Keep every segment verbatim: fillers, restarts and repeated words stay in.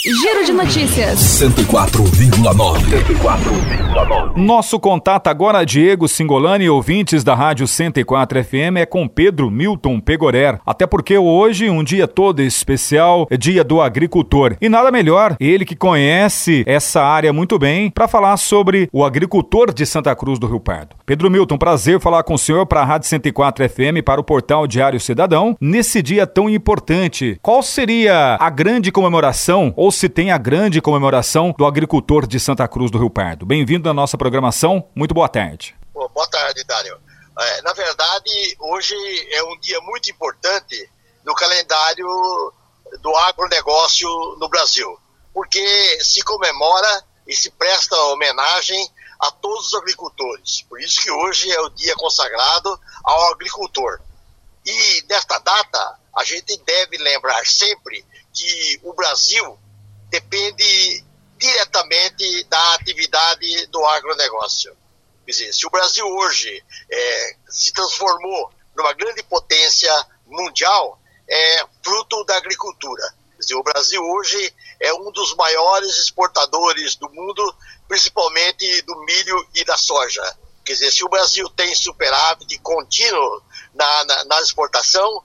Giro de notícias. cento e quatro vírgula nove. cento e quatro vírgula nove. Nosso contato agora, Diego Singolani, ouvintes da Rádio cento e quatro F M, é com Pedro Milton Pegorer. Até porque hoje, um dia todo especial, é dia do agricultor. E nada melhor, ele que conhece essa área muito bem, para falar sobre o agricultor de Santa Cruz do Rio Pardo. Pedro Milton, prazer falar com o senhor para a Rádio cento e quatro F M, para o portal Diário Cidadão, nesse dia tão importante. Qual seria a grande comemoração, ou se tem a grande comemoração do agricultor de Santa Cruz do Rio Pardo? Bem-vindo à nossa programação, muito boa tarde. Boa tarde, Dário. É, na verdade, hoje é um dia muito importante no calendário do agronegócio no Brasil, porque se comemora e se presta homenagem a todos os agricultores. Por isso que hoje é o dia consagrado ao agricultor. E nesta data, a gente deve lembrar sempre que o Brasil depende diretamente da atividade do agronegócio. Quer dizer, se o Brasil hoje é, se transformou numa grande potência mundial, é fruto da agricultura. Quer dizer, o Brasil hoje é um dos maiores exportadores do mundo, principalmente do milho e da soja. Quer dizer, se o Brasil tem superávit contínuo na, na, na exportação,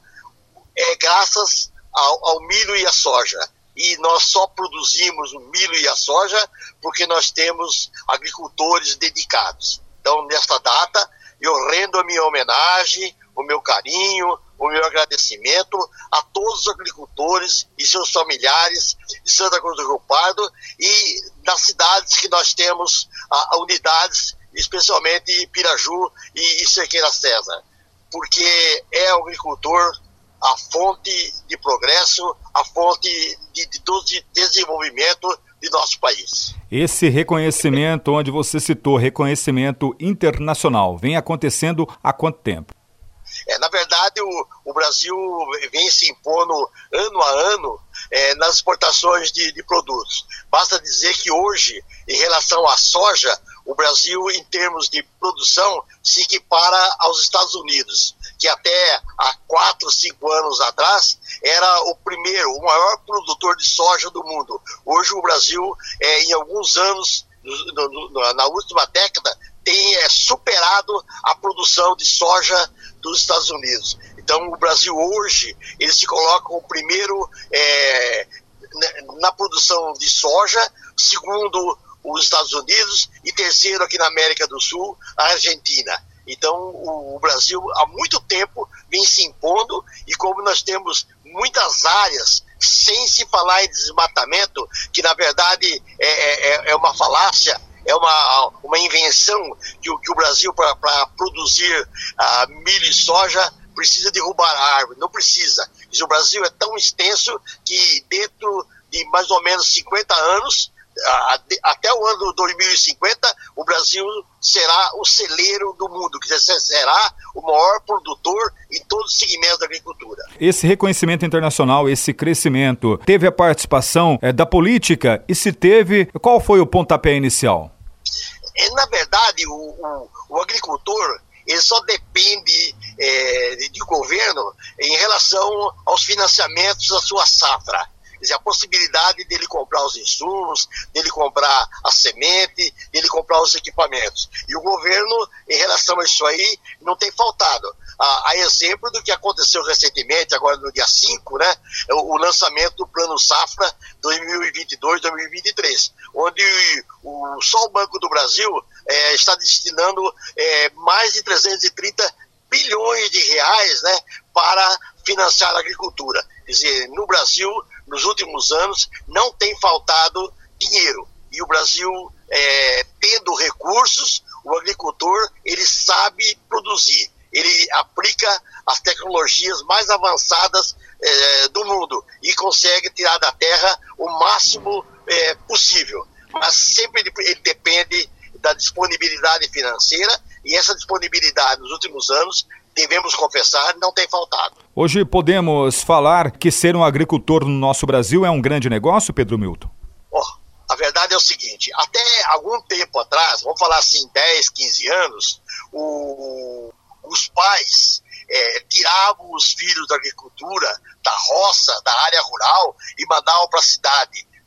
é graças ao, ao milho e à soja. E nós só produzimos o milho e a soja porque nós temos agricultores dedicados. Então, nesta data, eu rendo a minha homenagem, o meu carinho, o meu agradecimento a todos os agricultores e seus familiares de Santa Cruz do Rio Pardo e das cidades que nós temos a, a unidades, especialmente Piraju e, e Cerqueira César, porque é o agricultor a fonte de progresso, a fonte de, de, de desenvolvimento de nosso país. Esse reconhecimento, onde você citou, reconhecimento internacional, vem acontecendo há quanto tempo? É, na verdade, o, o Brasil vem se impondo ano a ano é, nas exportações de, de produtos. Basta dizer que hoje, em relação à soja, o Brasil, em termos de produção, se equipara aos Estados Unidos, que até há quatro, cinco anos atrás era o primeiro, o maior produtor de soja do mundo. Hoje o Brasil, é, em alguns anos, no, no, na última década, tem é, superado a produção de soja dos Estados Unidos. Então o Brasil hoje, ele se coloca como primeiro é, na produção de soja, segundo os Estados Unidos e terceiro aqui na América do Sul, a Argentina. Então o, o Brasil há muito tempo vem se impondo e como nós temos muitas áreas, sem se falar em desmatamento, que na verdade é, é, é uma falácia, é uma, uma invenção que, que o Brasil, para produzir uh, milho e soja, precisa derrubar a árvore. Não precisa. O Brasil é tão extenso que dentro de mais ou menos cinquenta anos, uh, até o ano dois mil e cinquenta, o Brasil será o celeiro do mundo, que será o maior produtor em todos os segmentos da agricultura. Esse reconhecimento internacional, esse crescimento, teve a participação é, da política? E se teve, qual foi o pontapé inicial? É, na verdade, o, o, o agricultor ele só depende é, de, de governo em relação aos financiamentos da sua safra. Quer dizer, a possibilidade dele comprar os insumos, dele comprar a semente, dele comprar os equipamentos. E o governo, em relação a isso aí, não tem faltado. A, a exemplo do que aconteceu recentemente, agora no dia cinco, né, o, o lançamento do Plano Safra dois mil e vinte e dois, dois mil e vinte e três, onde o, só o Banco do Brasil é, está destinando é, mais de trezentos e trinta bilhões de reais, né, para financiar a agricultura. Quer dizer, no Brasil, nos últimos anos, não tem faltado dinheiro. E o Brasil, é, tendo recursos, o agricultor, ele sabe produzir. Ele aplica as tecnologias mais avançadas é, do mundo e consegue tirar da terra o máximo é, possível. Mas sempre ele, ele depende da disponibilidade financeira e essa disponibilidade nos últimos anos, devemos confessar, não tem faltado. Hoje podemos falar que ser um agricultor no nosso Brasil é um grande negócio, Pedro Milton? Oh, a verdade é o seguinte, até algum tempo atrás, vamos falar assim, dez, quinze anos, o, os pais é, tiravam os filhos da agricultura, da roça, da área rural e mandavam para a cidade.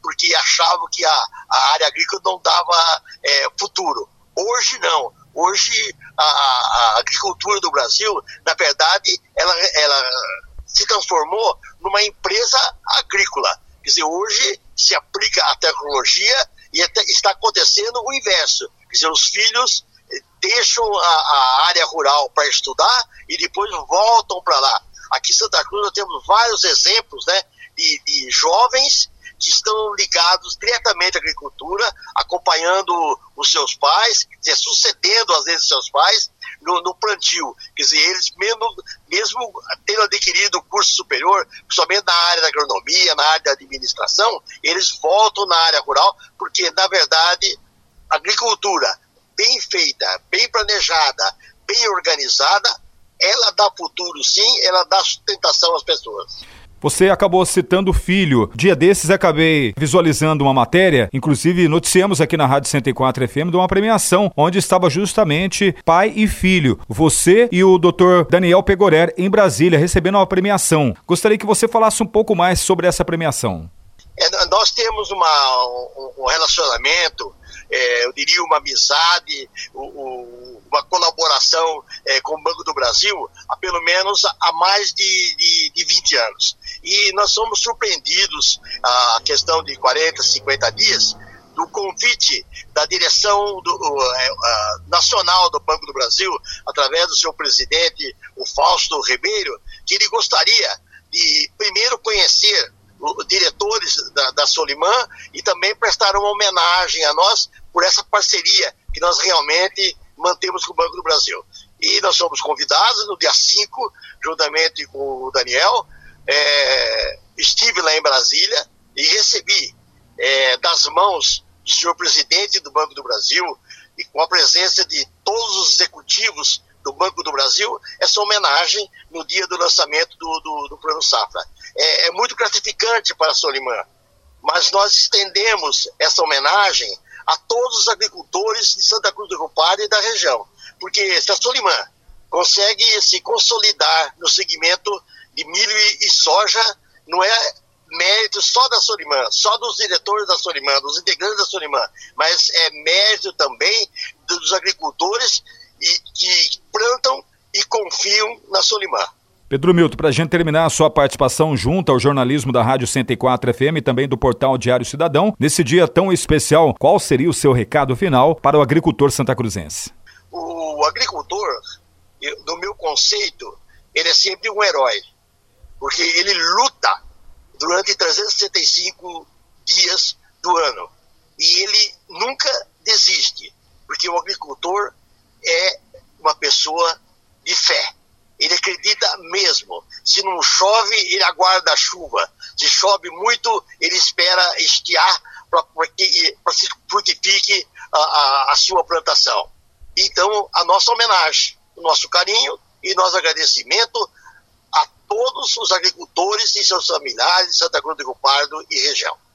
porque achavam que a, a área agrícola não dava é, futuro. Hoje não. Hoje a, a agricultura do Brasil, na verdade, ela, ela se transformou numa empresa agrícola. Quer dizer, hoje se aplica a tecnologia e até está acontecendo o inverso. Quer dizer, os filhos deixam a, a área rural para estudar e depois voltam para lá. Aqui em Santa Cruz nós temos vários exemplos, né, de, de jovens que estão ligados diretamente à agricultura, acompanhando os seus pais, quer dizer, sucedendo às vezes seus pais no, no plantio. Quer dizer, eles mesmo, mesmo tendo adquirido curso superior, somente na área da agronomia, na área da administração, eles voltam na área rural, porque na verdade a agricultura bem feita, bem planejada, bem organizada, ela dá futuro sim, ela dá sustentação às pessoas. Você acabou citando o filho. Dia desses acabei visualizando uma matéria, inclusive noticiamos aqui na Rádio cento e quatro F M de uma premiação, onde estava justamente pai e filho. Você e o doutor Daniel Pegorer em Brasília, recebendo uma premiação. Gostaria que você falasse um pouco mais sobre essa premiação. É, nós temos uma, um, um relacionamento, é, eu diria uma amizade, o, o, uma colaboração é, com o Banco do Brasil há pelo menos há mais de, de, de vinte anos. E nós somos surpreendidos, a questão de quarenta, cinquenta dias, do convite da direção do, uh, nacional do Banco do Brasil, através do seu presidente, o Fausto Ribeiro, que ele gostaria de primeiro conhecer os diretores da, da Solimã e também prestar uma homenagem a nós por essa parceria que nós realmente mantemos com o Banco do Brasil. E nós somos convidados no dia cinco, juntamente com o Daniel, é, estive lá em Brasília e recebi é, das mãos do senhor presidente do Banco do Brasil e com a presença de todos os executivos do Banco do Brasil, essa homenagem no dia do lançamento do, do, do Plano Safra. É, é muito gratificante para a Solimã, mas nós estendemos essa homenagem a todos os agricultores de Santa Cruz do Rio Pardo e da região, porque se a Solimã consegue se consolidar no segmento de milho e, e soja, não é mérito só da Solimã, só dos diretores da Solimã, dos integrantes da Solimã, mas é mérito também dos agricultores e, que plantam e confiam na Solimã. Pedro Milton, para a gente terminar a sua participação junto ao jornalismo da Rádio cento e quatro F M e também do portal Diário Cidadão, nesse dia tão especial, qual seria o seu recado final para o agricultor santacruzense? O agricultor, no meu conceito, ele é sempre um herói, porque ele luta durante trezentos e sessenta e cinco dias do ano e ele nunca desiste, porque o agricultor é uma pessoa de fé. Ele acredita mesmo. Se não chove, ele aguarda a chuva. Se chove muito, ele espera estiar para que se frutifique a, a, a sua plantação. Então, a nossa homenagem, o nosso carinho e nosso agradecimento a todos os agricultores e seus familiares de Santa Cruz do Rio Pardo e região.